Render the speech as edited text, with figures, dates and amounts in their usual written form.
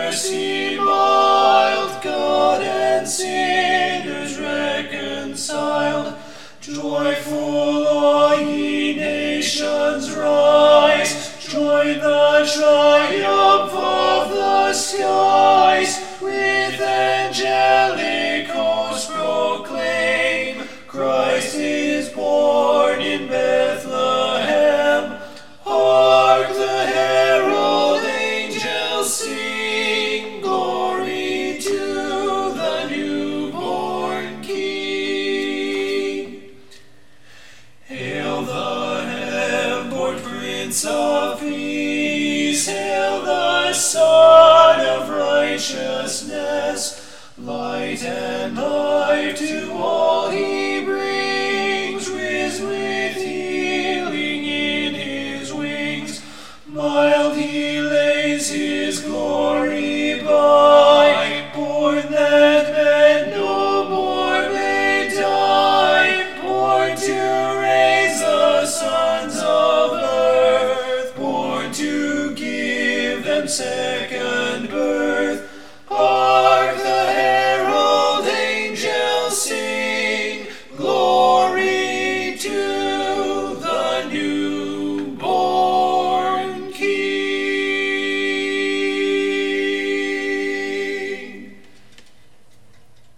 mercy mild, God and sinners reconciled. Joyful all ye nations rise, join the triumph of the skies, with angelic hosts proclaim, Christ is born in Bethlehem. Hark, the herald angels sing, glory to the newborn King. Hail the heaven-born Prince of Peace, hail the Son of Righteousness, light and life to all he brings, risen with healing in his wings. My